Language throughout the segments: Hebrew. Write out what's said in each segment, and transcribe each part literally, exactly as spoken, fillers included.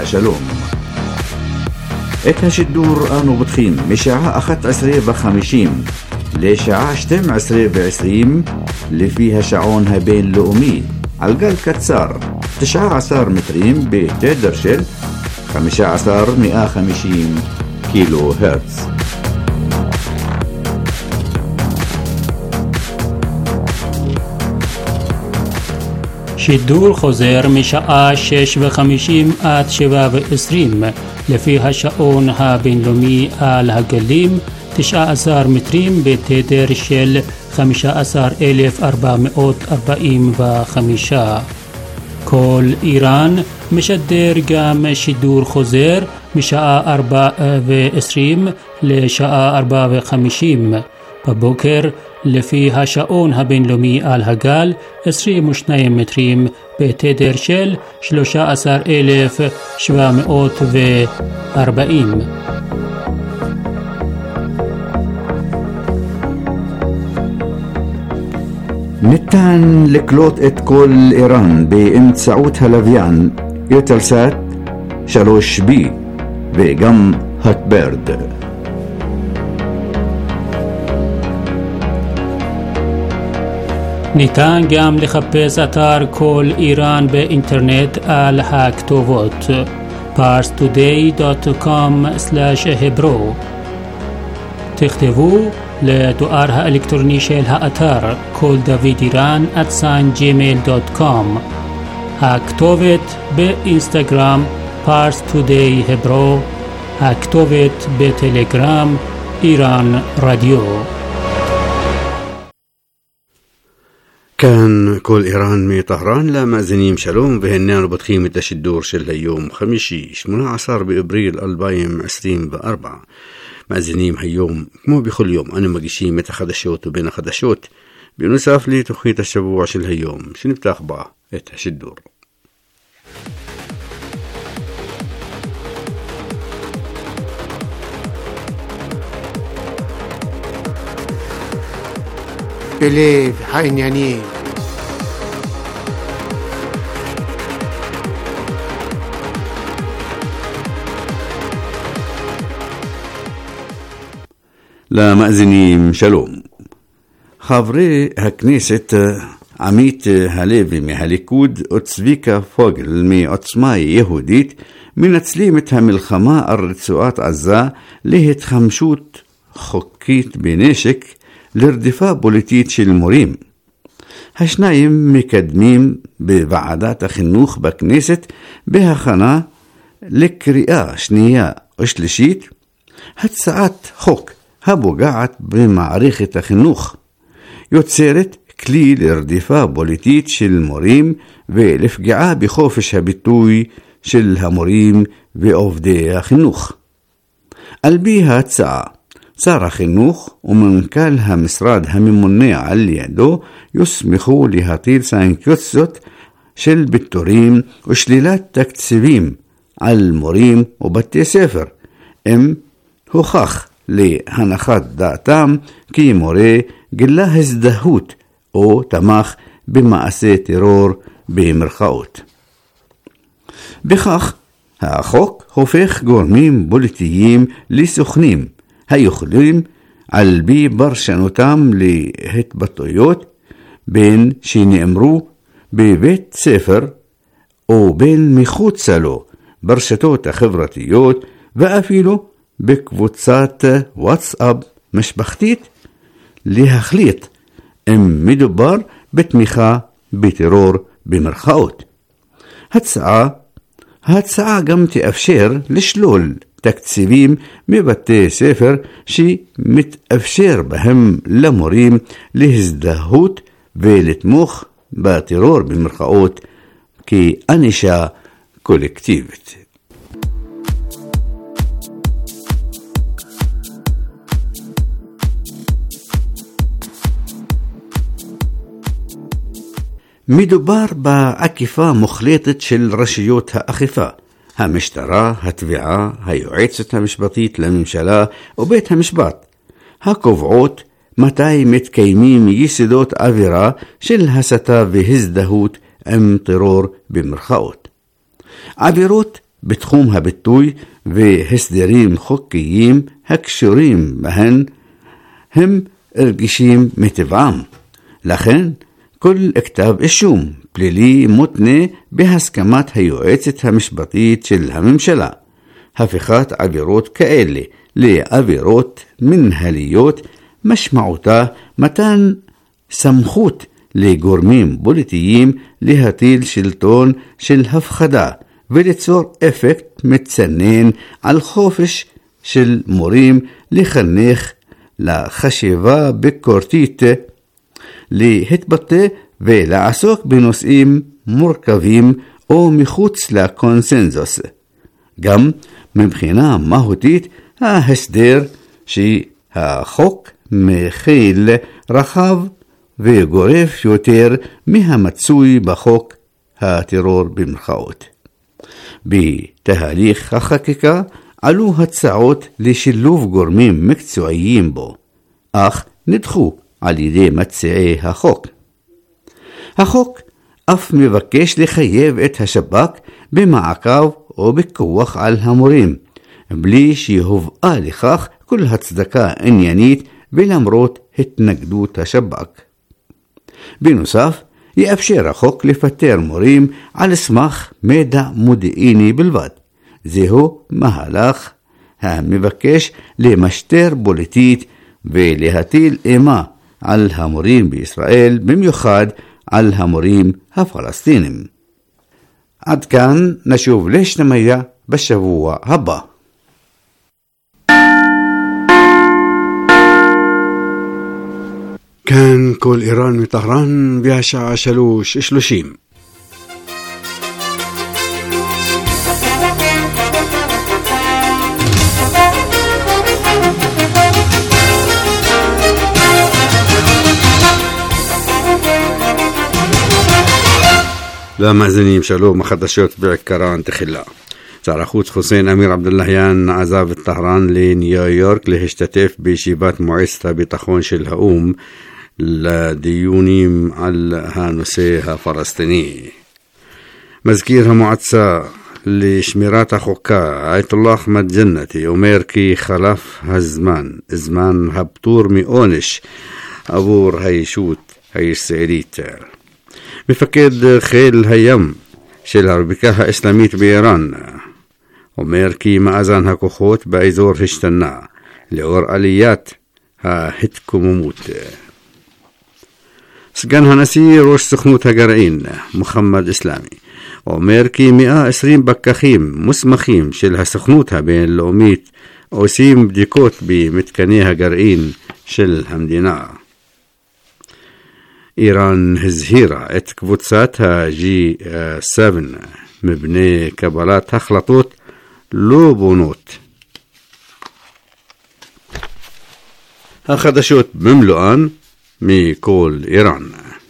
שלום. את השידור אנו פותחים משעה אחת עשרה וחמישים לשעה שתים עשרה ועשרים לפי השעון הבינלאומי על גל קצר תשע עשרה מטרים בתדר של חמישה עשר מאה וחמישים קילו הרץ. שידור חוזר משעה שש וחמישים עד שבע ועשרים לפי השעון הבינלאומי על הגלים תשע עשרה מטרים בתדר של חמישה עשר אלף ארבע מאות ארבעים וחמש. כל איראן משדר גם שידור חוזר משעה ארבע ועשרים לשעה ארבע וחמישים בבוקר לפי השעון הבינלאומי על הגל עשרים ושניים מטרים בתדר של שלושה עשר אלף שבע מאות וארבעים. ניתן לקלוט את כל איראן באמצעות הלוויין יוטלסאט שלוש בי וגם הוטברד. ניתן גם לחפש אתר כל איראן באינטרנט על הכתובות פארס טודיי דוט קום סלאש hebro. תכתבו לדואר האלקטרוני של האתר כל דוד איראן at gmail דוט קום. הכתובת באינסטגרם פארס טודיי hebro. הכתובת בטלגרם איראן רדיו. كان كل إيران من طهران لمأذنين شلوم بهنان وبتخيمة الشدور شل يوم خميشي ثمانية عشر بإبريل ألفين وعشرين وأربعة. مأذنين هاليوم مو بكل يوم أنا مجيشين متى خدشوت وبين خدشوت بنصاف لي تخيط الشبوع شل هاليوم شنو بتاخبع الشدور. בלב העניינים. למאזינים שלום. חברי הכנסת עמית הלוי מהליכוד וצביקה פוגל מעוצמה יהודית מנצלים את המלחמה על רצועת עזה להתחמשות חוקית בנשק לרדיפה פוליטית של מורים. השניים מקדמים בוועדת החינוך בכנסת בהכנה לקריאה שנייה ושלישית הצעת חוק הפוגעת במערכת החינוך, יוצרת כלי לרדיפה פוליטית של מורים ולפגיעה בחופש הביטוי של המורים ועובדי החינוך. על פי ההצעה, שר החינוך ומנכ"ל המשרד הממונה על ידו יוסמכו להטיל סנקציות של פיטורים ושלילת תקציבים על מורים ובתי ספר, אם הוכח להנחת דעתם כי מורה גילה הזדהות או תמך במעשה טרור במרכאות. בכך החוק הופך גורמים פוליטיים לסוכנים היכולים על פי פרשנותם להתבטאויות בין שנאמרו בבית ספר או בין מחוצה לו ברשתות החברתיות ואפילו בקבוצת וואטסאפ משפחתית, להחליט אם מדובר בתמיכה בטרור במרכאות. הצעה ההצעה גם תאפשר לשלול תקציבים מבתי ספר שמתאפשר בהם למורים להזדהות ולתמוך בטרור במרכאות כענישה קולקטיבית. מדובר בעקיפה מוחלטת של רשויות האכיפה, המשטרה, התביעה, היועצת המשפטית לממשלה ובית המשפט, הקובעות מתי מתקיימים יסודות עבירה של הסתה והזדהות עם טרור במרכאות. עבירות בתחום הביטוי והסדרים חוקיים הקשורים בהן הם רגישים מטבעם. לכן כל כתב אישום פלילי מותנה בהסכמת היועצת המשפטית של הממשלה. הפיכת עבירות כאלה לעבירות מנהליות משמעותה מתן סמכות לגורמים פוליטיים להטיל שלטון של הפחדה וליצור אפקט מצנן על חופש של מורים לחנך לחשיבה ביקורתית, להתבטא ולעסוק בנושאים מורכבים או מחוץ לקונסנזוס. גם מבחינה מהותית ההסדר שהחוק מכיל רחב וגורף יותר מהמצוי בחוק הטרור במרכאות. בתהליך החקיקה עלו הצעות לשילוב גורמים מקצועיים בו, אך נדחו על ידי מציעי החוק. החוק אף מבקש לחייב את השב"כ במעקב או בכוח על המורים, בלי שהובאה לכך כל הצדקה עניינית ולמרות התנגדות השב"כ. בנוסף, יאפשר החוק לפטר מורים על סמך מידע מודיעיני בלבד. זהו מהלך המבקש למשטר פוליטית ולהטיל אימה על המורים בישראל, במיוחד על המורים הפלסטינים. עד כאן, נשוב להשתמע בשבוע הבא. כאן כל איראן מטהרן והשעה שלוש שלושים. למאזינים שלום, החדשות בעיקרן תחילה. שר החוץ חוסיין אמיר עבדולאהיאן עזב את טהרן לניו יורק להשתתף בישיבת מועצת הביטחון של האו"ם לדיונים על הנושא הפלסטיני. מזכיר המועצה לשמירת החוקה אייתולlah אחמד ג'נתי אומר כי חלף הזמן, זמן הפטור מעונש עבור הישות הישראלית. מפקד חיל הים של הרפובליקה האסלאמית באיראן אומר כי מאזן הכוחות באזור השתנה לאור עליית ההתקוממות. סגן הנשיא ראש סוכנות הגרעין מוחמד אסלאמי אומר כי מאה ועשרים פקחים מוסמכים של הסוכנות הבינלאומית עושים בדיקות במתקני הגרעין של המדינה. איראן הזהירה את קבוצת ה-ג'י שבע מבני קבלת החלטות לא בונות. החדשות במלואן מכל איראן.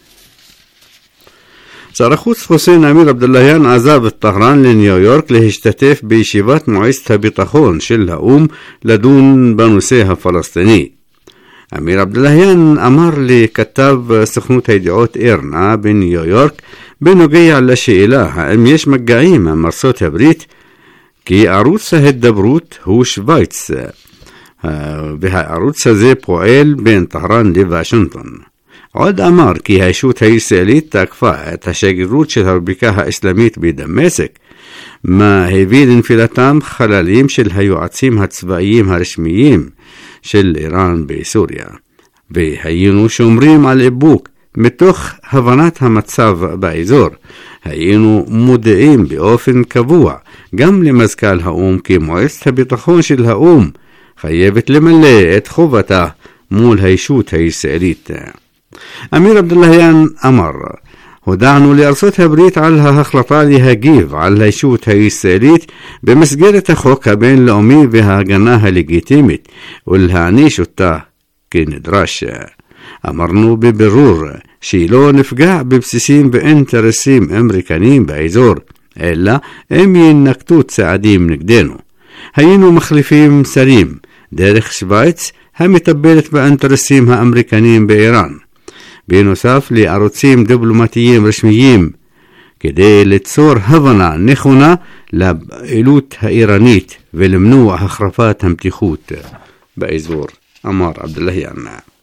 שר החוץ חוסיין אמיר עבדולאהיאן עזב את טהרן לניו יורק להשתתף בישיבת מועצת הביטחון של האו"ם לדון בנושא הפלסטיני. אמיר עבדולאהיאן אמר לכתב סוכנות הידיעות אירנה בניו יורק בנוגע לשאלה האם יש מגעים עם ארצות הברית כי ערוץ ההידברות הוא שוויץ, והערוץ הזה פועל בין טהרן לוושינגטון. עוד אמר כי הישות הישראלית תקפה את השגרירות של הרפובליקה האסלאמית בדמשק, מה הביא לנפילתם חללים של היועצים הצבאיים הרשמיים של איראן בסוריה, והיינו שומרים על איבוק מתוך הבנת המצב באזור. היינו מודעים באופן קבוע גם למזכ"ל האו"ם כי מועצת הביטחון של האו"ם חייבת למלא את חובתה מול הישות הישראלית. אמיר עבדולאהיאן אמר, הודענו לארצות הברית על ההחלטה להגיב על הישות הישראלית במסגרת החוק הבינלאומי וההגנה הלגיטימית ולהעניש אותה כנדרש. אמרנו בבירור שלא נפגע בבסיסים ואינטרסים אמריקניים באזור, אלא הם ינקטו צעדים נגדנו. היינו מחליפים שרים דרך שוויץ המטפלת באינטרסים האמריקניים באיראן. בנוסף לערוצים דיפלומטיים רשמיים כדי ליצור הבנה נכונה לפעילות האיראנית ולמנוע החרפת המתיחות באזור, אמר עבדולהיאן.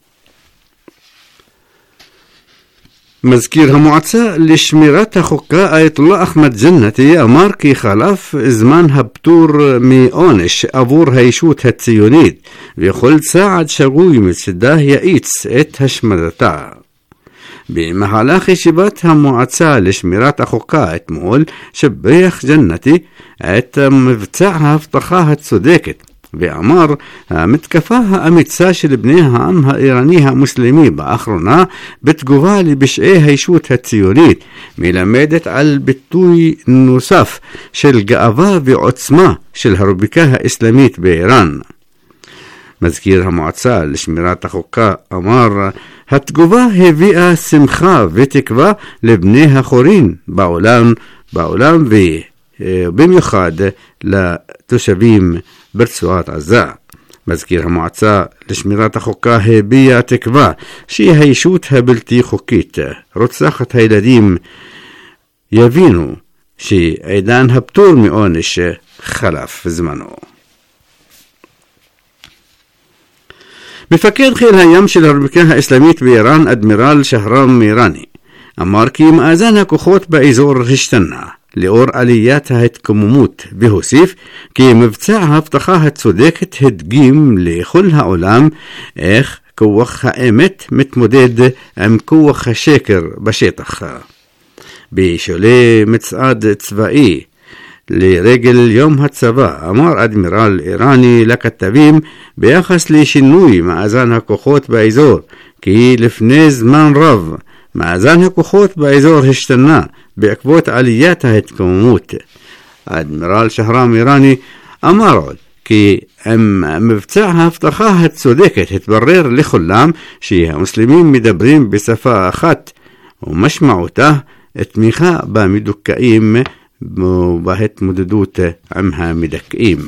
מזכיר המועצה לשמירת החוקה אייתולlah אחמד ג'נתי אמר כי חלף זמן הפטור מעונש עבור הישות הציונית וכל צעד שגוי מצדה יאיץ את השמדתה. במהלך ישיבת המועצה לשמירת החוקה אתמול שבח ג'נתי את מבצע ההבטחה הצודקת ואמר המתקפה האמיצה של בני העם האיראני המוסלמי באחרונה בתגובה לפשעי הישות הציונית מלמדת על ביטוי נוסף של גאווה ועוצמה של הרפובליקה האסלאמית באיראן. מזכיר המועצה לשמירת החוקה אמר התגובה הביאה שמחה ותקווה לבני החורין בעולם, בעולם ובמיוחד לתושבים ברצועת עזה. מזכיר המועצה לשמירת החוקה הביע תקווה שהישות הבלתי חוקית רוצחת הילדים יבינו שעידן הפטור מעונש חלף זמנו. מפקד חיל הים של הרפובליקה האסלאמית באיראן אדמירל שהרם מיראני אמר כי מאזן הכוחות באזור השתנה לאור עליית ההתקוממות והוסיף כי מבצע ההבטחה הצודקת הדגים לכל העולם איך כוח האמת מתמודד עם כוח השקר בשטח. בשולי מצעד צבאי לרגל יום הצבא אמר אדמירל איראני לכתבים ביחס לשינוי מאזן הכוחות באזור כי לפני זמן רב מאזן הכוחות באזור השתנה בעקבות עליית ההתקוממות. אדמירל שהרם איראני אמר עוד כי עם מבצע ההבטחה הצודקת התברר לכולם שהמוסלמים מדברים בשפה אחת ומשמעותה תמיכה במדוכאים ובהתמודדות עם המדכאים.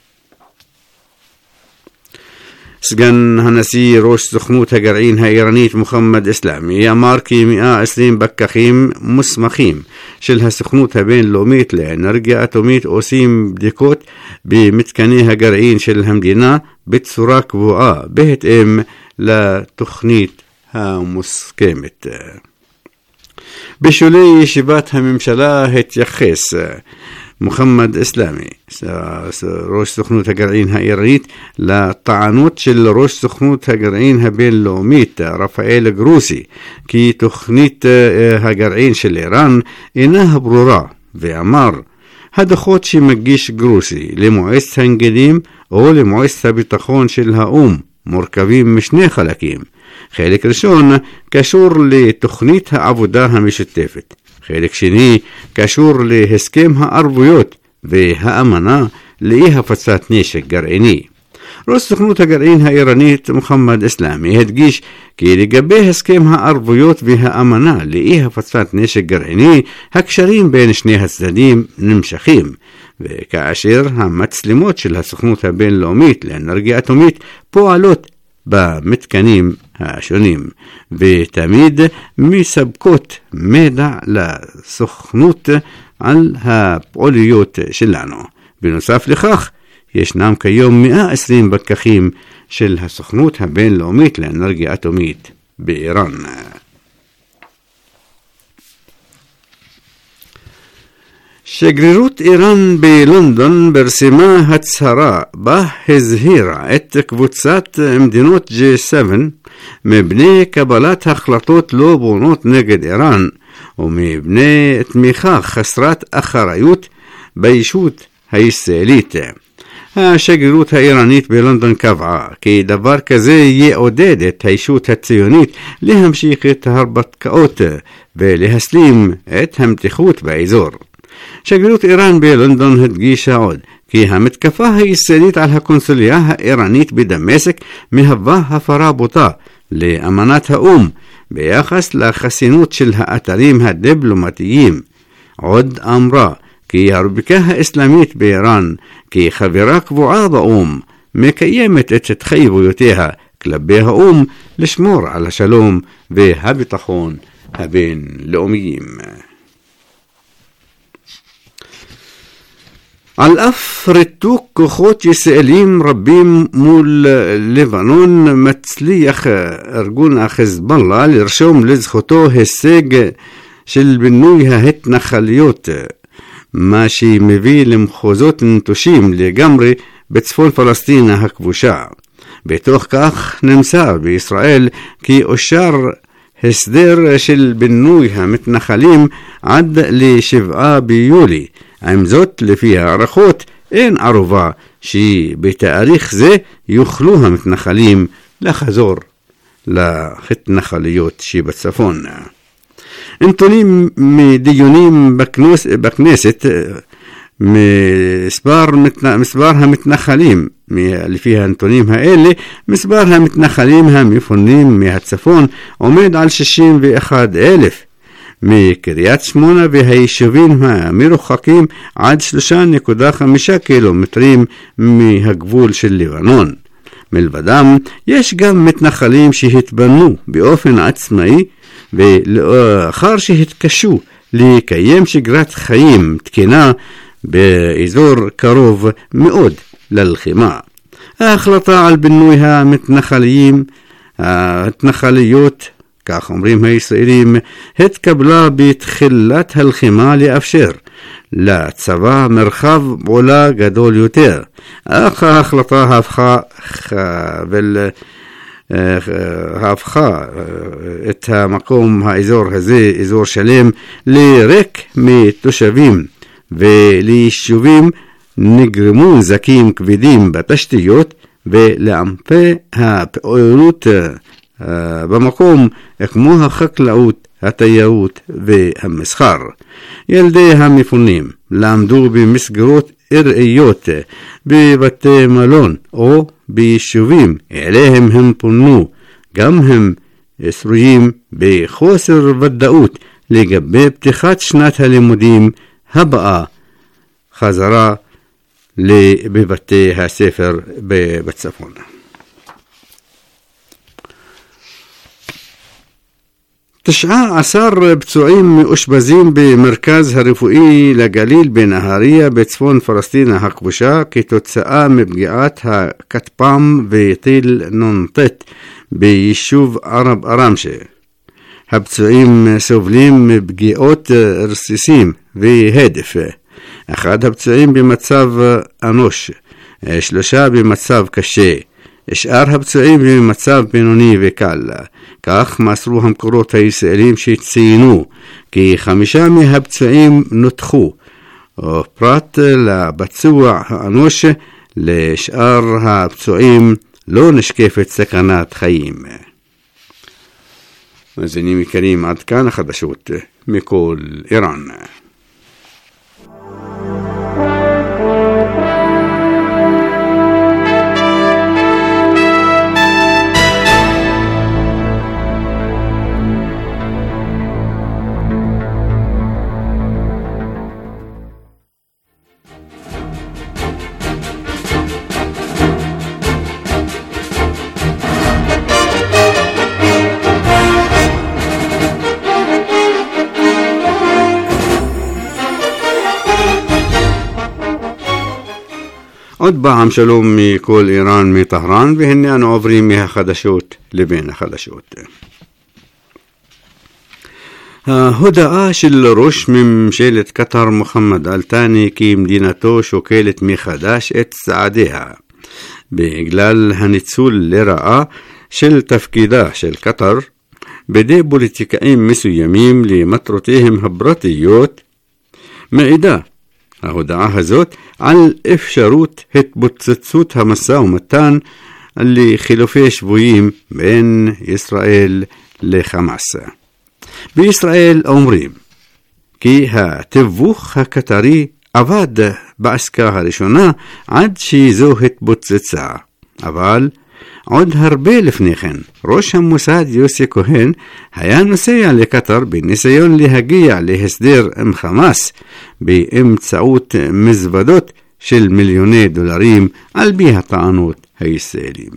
סגן הנשיא ראש סוכנות הגרעין האיראנית מוחמד אסלאמי אמר כי מאה ועשרים פקחים מוסמכים של הסוכנות הבינלאומית לאנרגיה אטומית עושים בדיקות במתקני הגרעין של המדינה בצורה קבועה בהתאם לתוכנית המוסכמת. בשולי ישיבת הממשלה התייחס מוחמד אסלאמי ראש סוכנות הגרעין האיראנית לטענות של ראש סוכנות הגרעין הבינלאומית רפאל גרוסי כי תוכנית הגרעין של איראן אינה ברורה ואמר הדוחות שמגיש גרוסי למועצת הנגידים או למועצת הביטחון של האום מורכבים משני חלקים. חלק ראשון קשור לתוכנית העבודה המשותפת. חלק שני קשור להסכם הערבויות והאמנה לאי הפצת נשק גרעיני. ראש סוכנות הגרעין האיראנית מוחמד אסלאמי הדגיש כי לגבי הסכם הערבויות והאמנה לאי הפצת נשק גרעיני הקשרים בין שני הצדדים נמשכים, וכאשר המצלמות של הסוכנות הבינלאומית לאנרגיה אטומית פועלות במתקנים השונים ותמיד מספקות מידע לסוכנות על הפעוליות שלנו. בנוסף לכך ישנם כיום מאה ועשרים פקחים של הסוכנות הבינלאומית לאנרגיה אטומית באיראן. שגרירות איראן בלונדון פרסמה הצהרה בה הזהירה את קבוצת מדינות ג'י סבע מבני קבלת החלטות לא בונות נגד איראן ומבני תמיכה חסרת אחריות בישות הישראלית. השגרירות האיראנית בלונדון קבעה כי דבר כזה יעודד את הישות הציונית להמשיך את ההרפתקאות ולהסלים את המתיחות באזור. שגרירות איראן בלונדון הדגישה עוד כי המתקפה הישראלית על הקונסוליה האיראנית בדמשק מהווה הפרה בוטה לאמנת האום ביחס לחסינות של האתרים הדיפלומטיים. עוד אמרה כי הרפובליקה האסלאמית באיראן כחברה קבועה באום מקיימת את התחייבויותיה כלפי האום לשמור על השלום והביטחון הבינלאומיים. על אף ריתוק כוחות ישראלים רבים מול לבנון, מצליח ארגון החיזבאללה לרשום לזכותו הישג של בינוי ההתנחלויות, מה שמביא למחוזות נטושים לגמרי בצפון פלסטין הכבושה. בתוך כך נמסר בישראל כי אושר הסדר של בינוי המתנחלים עד לשבעה ביולי. עם זאת, לפי הערכות, אין ערובה שבתאריך זה יוכלו המתנחלים לחזור להתנחלויות שבצפון. נתונים מדיונים בכנוס, בכנסת, מספר, מספר המתנחלים, לפי הנתונים האלה, מספר המתנחלים המפונים מהצפון עומד על שישים ואחד אלף, מקריית שמונה והיישובים המרוחקים עד שלושה נקודה חמישה קילומטרים מהגבול של לבנון. מלבדם, יש גם מתנחלים שהתבנו באופן עצמאי ולאחר שהתקשו לקיים שגרת חיים תקינה באזור קרוב מאוד ללחימה. ההחלטה על בינוי המתנחלים, ההתנחלויות, כך אומרים הישראלים, התקבלה בתחילת הלחימה לאפשר לצבא מרחב פעולה גדול יותר. אך ההחלטה הפכה ול... הפכה את המקום, האזור הזה, אזור שלם, לריק מתושבים, וליישובים נגרמו נזקים כבדים בתשתיות ולענפי הפעילות במקום, כמו החקלאות, התיירות והמסחר. ילדי המפונים למדו במסגרות ארעיות בבתי מלון או ביישובים אליהם הם פונו. גם הם שרויים בחוסר ודאות לגבי פתיחת שנת הלימודים הבאה חזרה בבתי הספר בצפון. תשעה עשר פצועים מאושפזים במרכז הרפואי לגליל בנהריה בצפון פלסטין הכבושה כתוצאה מפגיעת הכטפ"ם וטיל נ"ט ביישוב ערב ארמשה. הפצועים סובלים מפגיעות רסיסים והדף. אחד הפצועים במצב אנוש, שלושה במצב קשה, שאר הפצועים במצב בינוני וקל. כך מסרו המקורות הישראלים שציינו כי חמישה מהפצועים נותחו, פרט לפצוע האנוש. לשאר הפצועים לא נשקפת סכנת חיים. מאזינים יקרים, עד כאן החדשות מכל איראן. עוד פעם שלום מכל איראן מטהרן, והנה אנו עוברים מהחדשות לבין החדשות. ההודעה של ראש ממשלת קטר מוחמד אל-תאני כי מדינתו שוקלת מחדש את צעדיה בגלל הניצול לרעה של תפקידה של קטר בידי פוליטיקאים מסוימים למטרותיהם הפרטיות, מעידה ההודעה הזאת על אפשרות התפוצצות המשא ומתן לחילופי שבויים בין ישראל לחמאס. בישראל אומרים כי התיווך הקטרי עבד בעסקה הראשונה עד שזו התפוצצה, אבל עוד הרבה לפני כן ראש המוסד יוסי כהן היה נוסע לקטר בניסיון להגיע להסדר עם חמאס באמצעות מזוודות של מיליוני דולרים על פי הטענות הישראלים.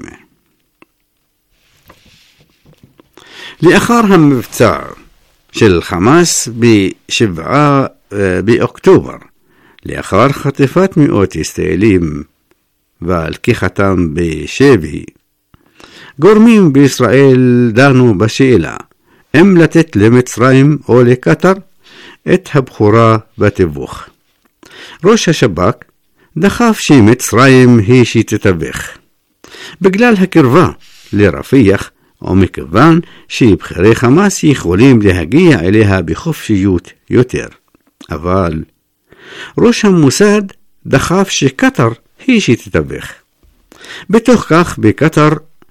לאחר המבצע של חמאס בשבעה באוקטובר לאחר חטיפת מאות ישראלים ולקיחתם בשבי. גורמים בישראל דנו בשאלה אם לתת למצרים או לקטר את הבחורה בתיווך. ראש השב"כ דחף שמצרים היא שתתווך בגלל הקרבה לרפיח, ומכיוון שבכירי חמאס יכולים להגיע אליה בחופשיות יותר. אבל ראש המוסד דחף שקטר היא שתתווך. בתוך כך בקטר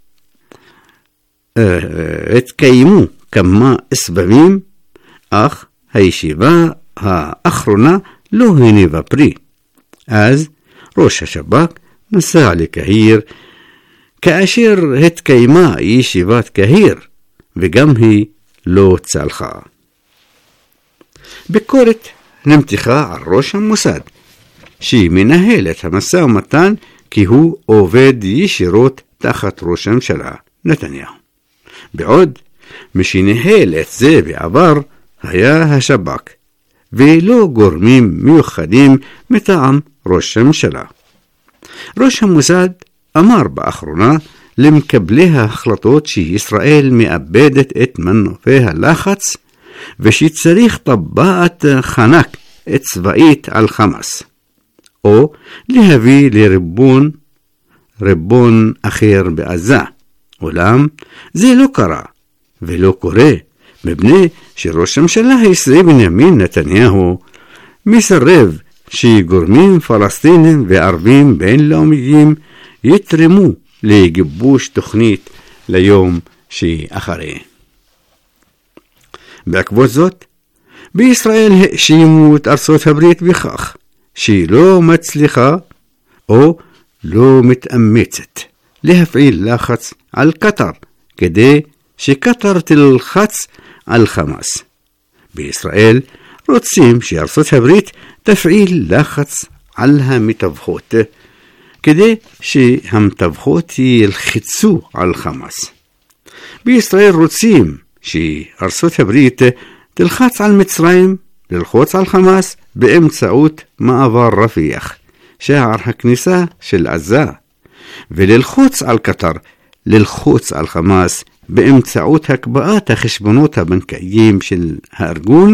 אה, התקיימו כמה סבבים, אך הישיבה האחרונה לא הניבה פרי. אז ראש השב"כ נסע לקהיר, כאשר התקיימה ישיבת קהיר, וגם היא לא צלחה. ביקורת נמתחה על ראש המוסד, שמנהל את המשא ומתן כי הוא עובד ישירות תחת ראש הממשלה נתניהו. בעוד משניהל את זה בעבר היה השב"כ, ולא גורמים מיוחדים מטעם ראש הממשלה. ראש המוסד אמר באחרונה למקבלי ההחלטות שישראל מאבדת את מנופי הלחץ ושצריך טבעת חנק צבאית על חמאס, או להביא לריבון ריבון אחר בעזה. אולם זה לא קרה ולא קורה, מפני שראש הממשלה הישראלי בנימין נתניהו מסרב שגורמים פלסטינים וערבים בינלאומיים יתרמו לגיבוש תוכנית ליום שאחרי. בעקבות זאת, בישראל האשימו את ארצות הברית בכך שהיא לא מצליחה או לא מתאמצת להפעיל לחץ על קטר כדי שקטר תלחץ על חמאס. בישראל רוצים שארצות הברית תפעיל לחץ על המתווכות כדי שהמתווכות ילחצו על חמאס. בישראל רוצים שארצות הברית תלחץ על מצרים ללחוץ על חמאס באמצעות מעבר רפיח, שער הכניסה של עזה, וללחוץ על קטר ללחוץ על חמאס באמצעות הקפאת החשבונות הבנקאיים של הארגון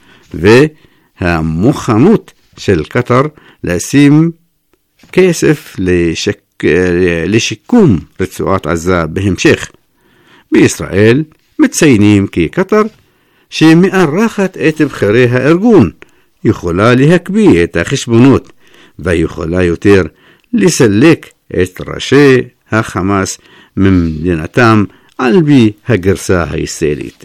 והמוכנות של קטר לשים כסף לשק... לשיקום רצועת עזה בהמשך. בישראל מציינים כי קטר שמארחת את בכירי הארגון יכולה להקפיא את החשבונות ויכולה יותר לסלק את ראשי החמאס ממדינתם על פי הגרסה הישראלית.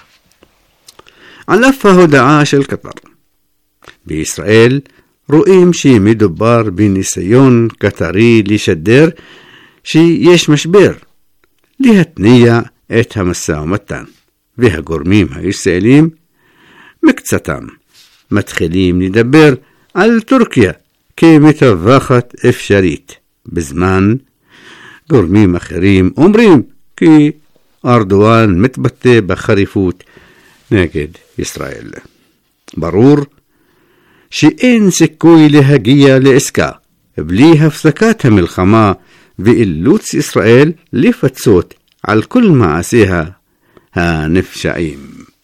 על אף ההודעה של קטר, בישראל רואים שמדובר בניסיון קטרי לשדר שיש משבר, להתניע את המשא ומתן, והגורמים הישראלים מקצתם מתחילים לדבר על טורקיה כמתווכת אפשרית, בזמן גורמים אחרים אומרים כי ארדואן מתבטא בחריפות נגד ישראל. ברור שאין סיכוי להגיע לעסקה בלי הפסקת המלחמה ואילוץ ישראל לפצות על כל מעשיה הנפשעים.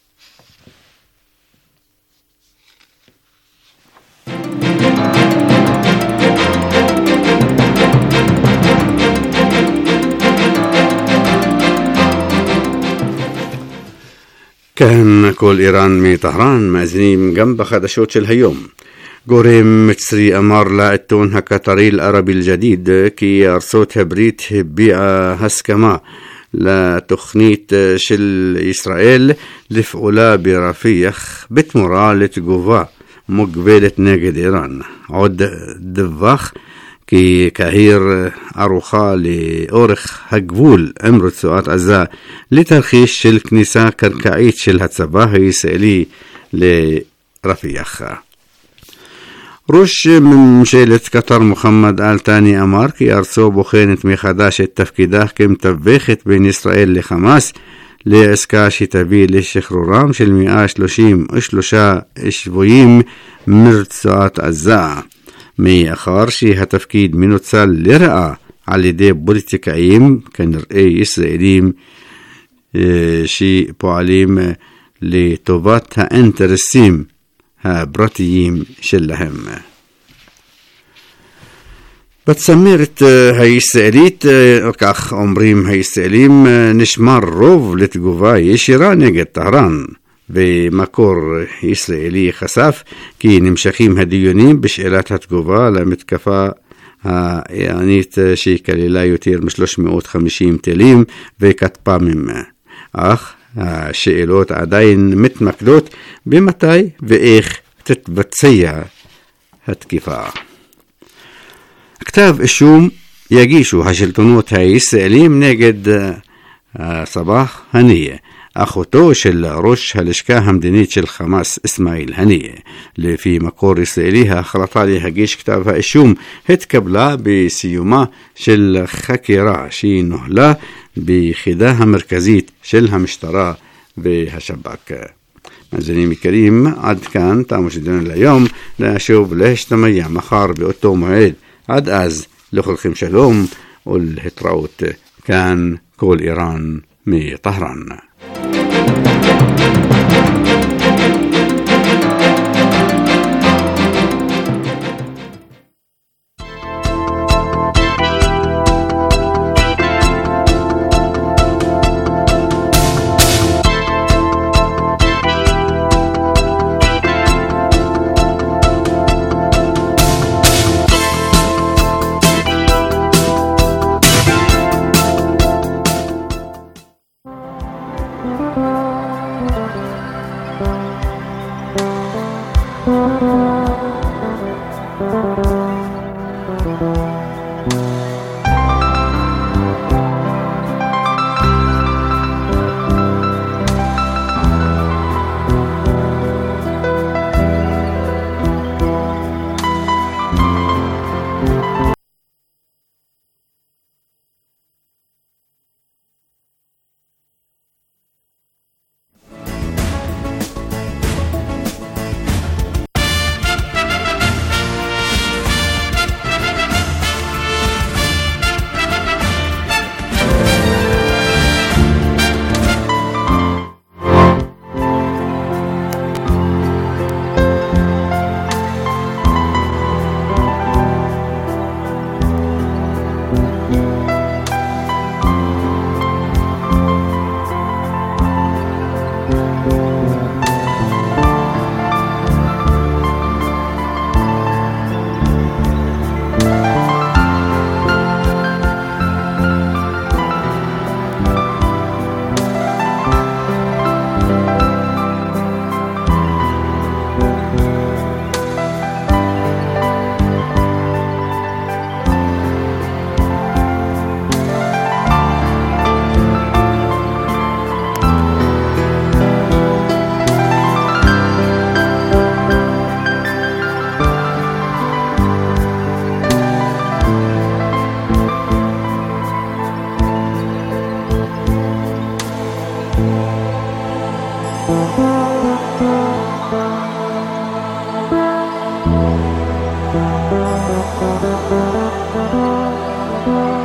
כאן כל איראן מטהרן, מאזינים גם בחדשות של היום. גורם מצרי אמר לעיתון הקטרי אל-ערבי אל-ג'דיד כי ארצות הברית הביעה הסכמה לתוכנית של ישראל לפעולה ברפיח בתמורה לתגובה מוגבלת נגד איראן. עוד דווח כי קהיר ערוכה לאורך הגבול עם רצועת עזה לתרחיש של כניסה קרקעית של הצבא הישראלי לרפיח. ראש ממשלת קטר מוחמד אל-תאני אמר כי ארצו בוחנת מחדש את תפקידה כמתווכת בין ישראל לחמאס לעסקה שתביא לשחרורם של מאה שלושים ושלושה שבויים מרצועת עזה, מאחר שהתפקיד מנוצל לרעה על ידי פוליטיקאים כנראה ישראלים שפועלים לטובת האינטרסים הפרטיים שלהם. בצמרת הישראלית, כך אומרים הישראלים, נשמר רוב לתגובה ישירה נגד טהרן, ומקור ישראלי חשף כי נמשכים הדיונים בשאלת התגובה למתקפה האיראנית שכללה יותר מ-שלוש מאות וחמישים טילים וכטב"מים, אך השאלות עדיין מתמקדות במתי ואיך תתבצע התקיפה. כתב אישום יגישו השלטונות הישראלים נגד סבאח הנייה, אחותו של ראש הלשכה המדינית של חמאס אסמאעיל הנייה. לפי מקור ישראלי, ההחלטה להגיש כתב האישום התקבלה בסיומה של חקירה שנוהלה ביחידה המרכזית של המשטרה והשב"כ. מאזינים יקרים, עד כאן תם שידורנו להיום. נשוב להשתמע מחר באותו מועד. עד אז לכולכם שלום ולהתראות. כאן כל איראן מטהרן. Thank you.